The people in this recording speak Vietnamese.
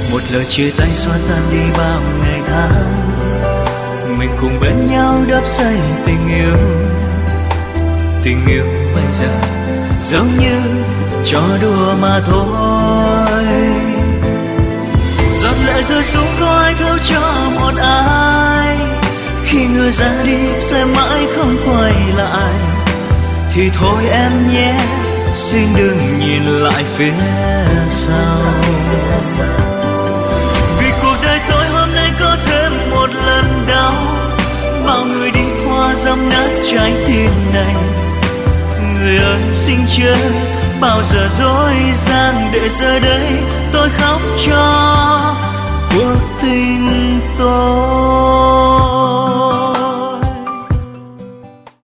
Một lời chia tay xóa tan đi bao ngày tháng, mình cùng bên nhau đắp xây tình yêu. Tình yêu bây giờ giống như trò đùa mà thôi. Giọt lệ rơi xuống có ai thấu cho một ai, khi người ra đi sẽ mãi không quay lại. Thì thôi em nhé, xin đừng nhìn lại phía sau. Vì cuộc đời tôi hôm nay có thêm một lần đau, bao người đi qua dẫm nát trái tim này. Người ơi xin chớ bao giờ dối gian, để giờ đây tôi khóc cho cuộc tình.